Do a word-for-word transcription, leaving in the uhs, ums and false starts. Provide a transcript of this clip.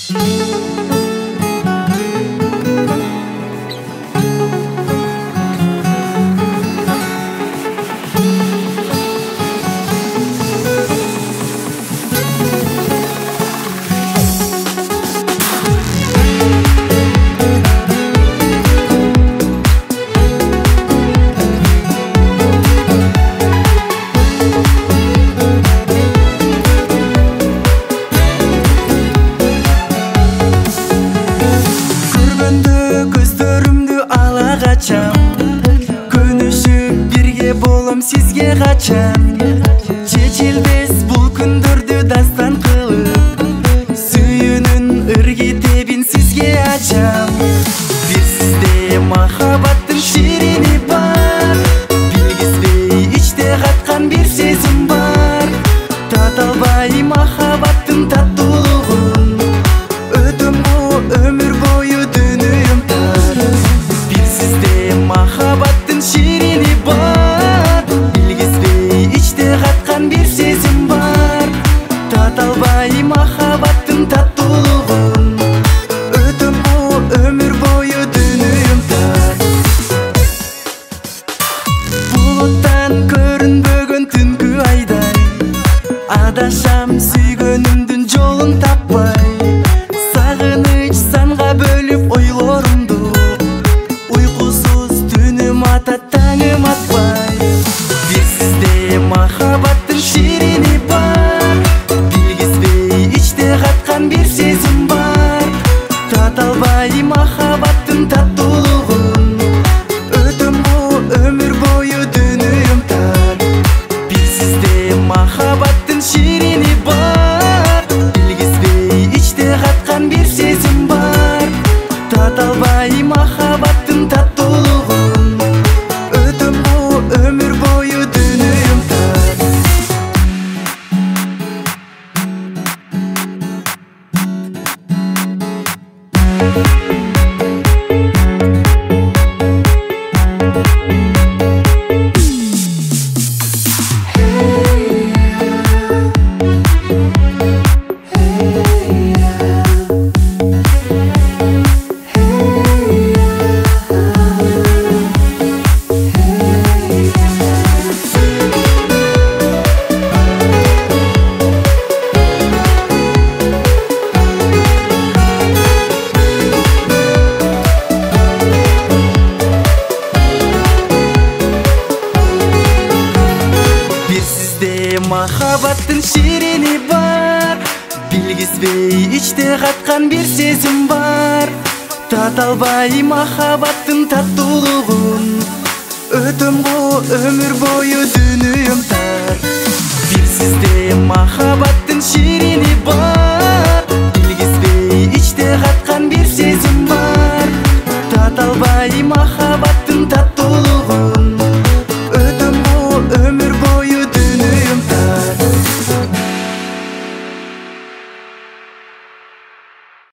Көнүшүп бирге болом сизге качан, чечилбес бул күндөрдү дастан кылып, сүйүүнүн ыр китебин сизге ачам. Бир сизде махабаттын ширини бар, билгизбей ичте каткан бир сезим бар. Таталбай махабаттын таттуулугун, өтөм бу өмүр бою дүйнөм тар. Бир сизде махабаттын ширини бар, билгизбей ичте каткан бир сезим бар. Таталбай махабаттын таттуулугун, өтөм бу өмүр бою дүйнөм тар. Булуттан көрүнбөгөн түнкү айдай, адашам сүйгөнүмдүн жолун таппай. Сагыныч санга бөлүп ойлорумду, уйкусуз түнүм атат таңым атпай. Бир сизде махабаттын ширини бар, билгизбей ичте каткан бир сезим бар. Таталбай махабаттын таттуулугун, өтөм бу өмүр бою дүйнөм тар. Бир сизде махабаттын ширини бар, билгизбей ичте каткан бир сезим бар. Таталбай махабаттын таттуулугун, өтөм бу өмүр бою дүйнөм тар. Махабаттын ширини бар, билгизбей ичте каткан бир сезим бар. Таталбай махабаттын таттуулугун,